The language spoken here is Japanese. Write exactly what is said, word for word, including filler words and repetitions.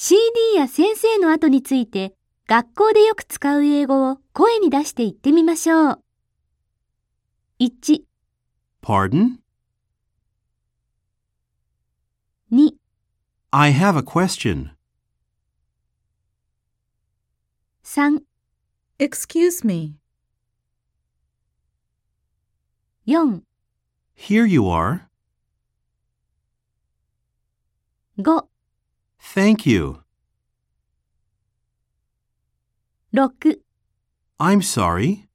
シーディー や先生の後について学校でよく使う英語を声に出して言ってみましょう。いち、 Pardon? に、 I have a question. さん、 Excuse me. よん、 Here you are. ご、 Thank you. ろく、 I'm sorry.